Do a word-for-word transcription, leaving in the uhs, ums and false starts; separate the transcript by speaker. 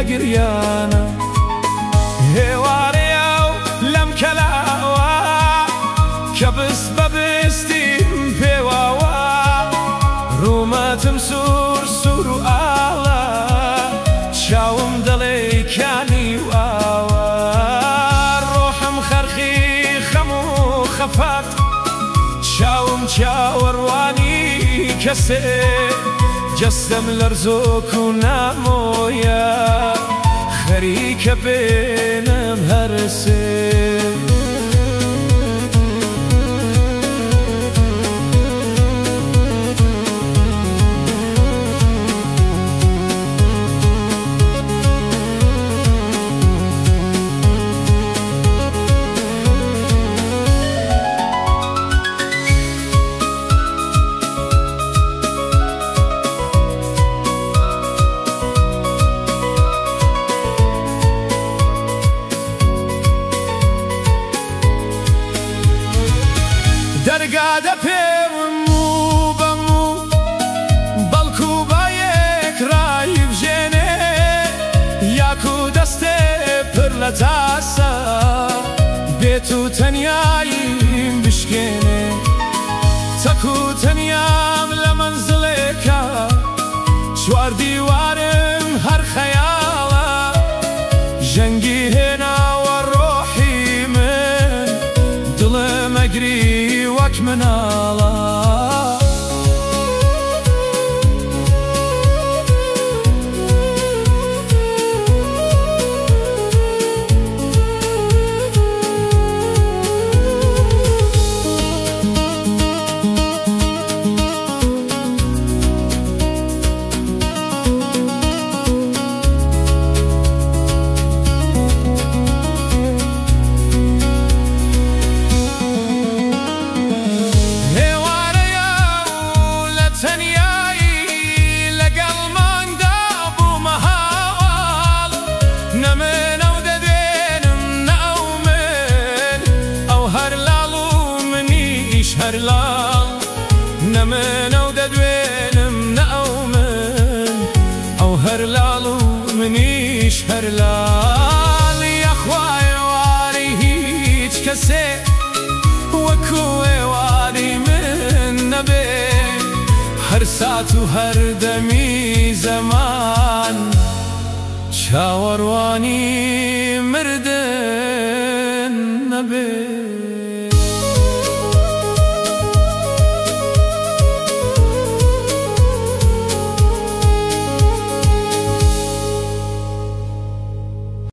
Speaker 1: لقريانا هواريو لم كلاوا كبس ببستيم بيواوا روماتم سور سور آلا شاوم دلي كاني واوا روحم خرخي خمو خفات شاوم شاورواني كسي جسم لرزوك ونامويا خريك بينم هرسي درگاده پیمو بمو بلکو با یک رای بجنه یاکو دسته پر لتاسا بیتو تنیاییم بشکنه تکو تنیام لمنزلکا چوار دیوارم هر خیالا جنگی هنا و روحی من دلم اگری من الله هرلال نمن او ددوينم نأومن او هرلالو منيش هرلال يا خواي واري هيج كسي وكوي واري من نبي هر ساعت و هر دمي زمان شاورواني مردن نبي